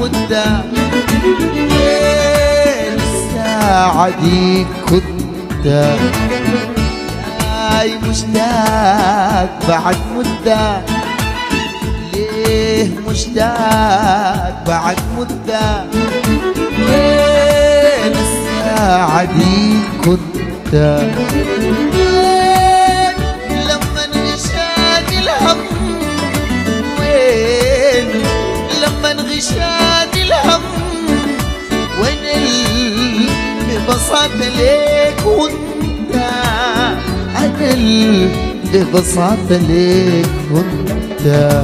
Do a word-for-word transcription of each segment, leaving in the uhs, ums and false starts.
مدة، وين الساعة دي كنت جاي مشتاق بعد مدة، ليه مشتاق بعد مدة، وين الساعة دي كنت، وين لما انغشاني الهم، وين لما انغشاني الهم، وين اللي ببساطة ليك وانت، أنا اللي ببساطة ليك وانت.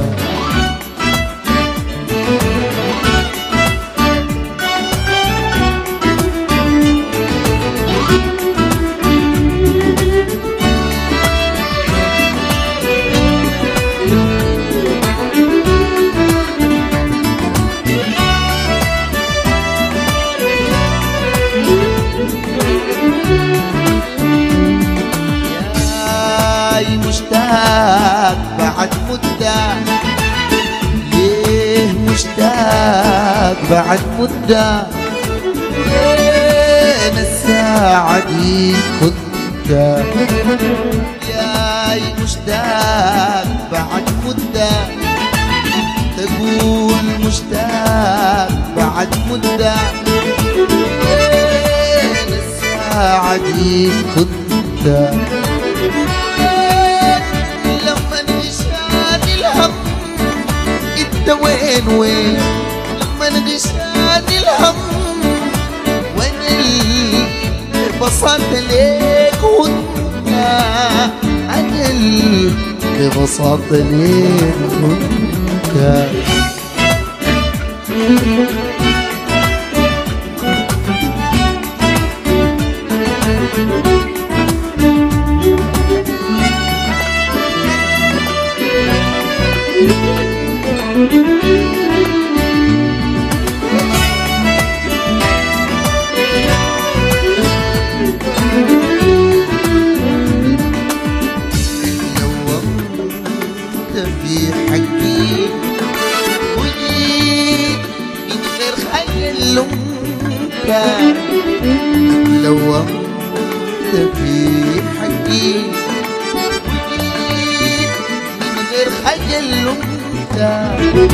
مشتاق بعد مدة، ليه مشتاق بعد مدة، وين الساعة دي كنت، جاي مشتاق بعد مدة، تقول مشتاق بعد مدة، وين الساعة دي كنت، انت وين وين لما انغشاني الهم، وين اللي ببساطة ليك وانت، انا اللي ببساطة ليك وانت. في حقي وجيت من غير خيل لمك، لومت في حقي وجيت من غير خيل لمك،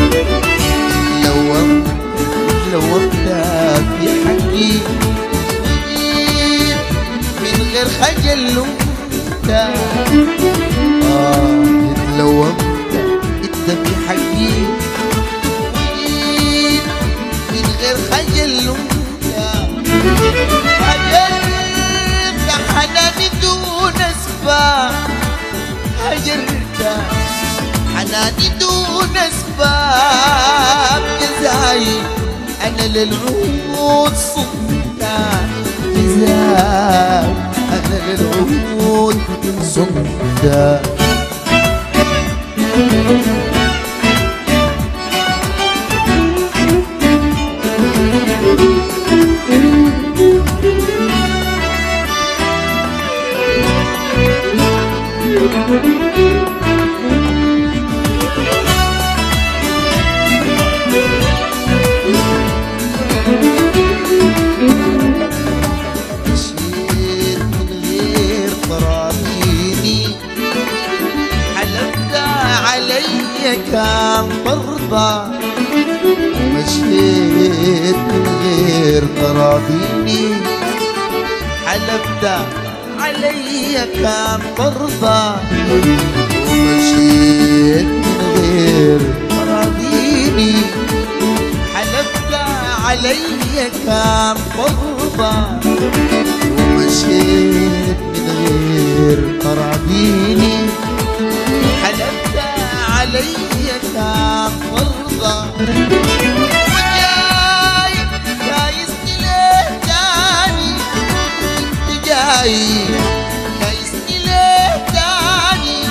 لومت لومت في حقي وجيت من غير خجل لمك، آه اتلومت في حقي وجيت من غير خجل لمك، هجرت حناني دون اسباب، هجرت حناني دون اسباب، جزاي انا للعود صمت، جزاي انا للعود صمت. مشيت من غير طرابيني، حلفت علي كان ترضى، مشيت من غير طرابيني، حلفت علي كان ترضى، ومشيت من غير طرابيني، حلفت علي كان ترضى، ومشيت من غير طرابيني، حلفت علي كان ترضى، وجاي جايزني ليه تاني، انت جاي جايزني ليه تاني،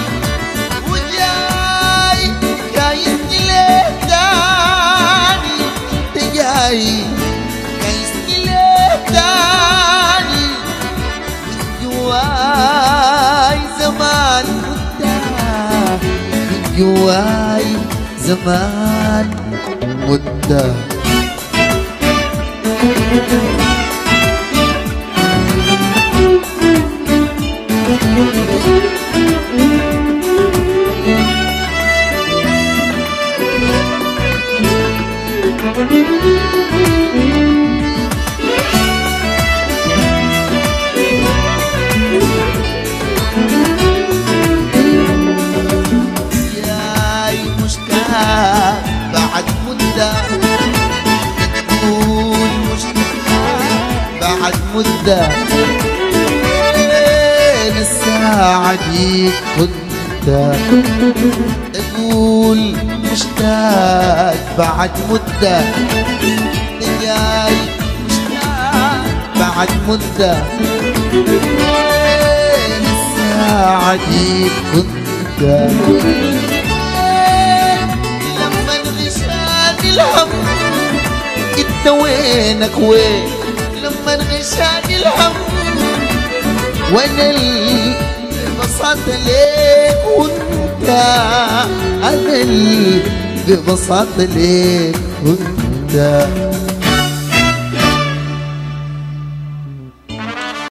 وجاي جايزني ليه تاني، انت جاي جايزني ليه تاني، من جواي زمان من جواي زمان مدة. مدة وين الساعة دي كنت تقول مشتاق بعد مدة جاي مشتاق بعد مدة وين الساعة دي كنت لما انغشاني الهم انت وينك وين لما انغشاني الهم وانا اللي ببساطة ليك وانت انا اللي ببساطة ليك وانت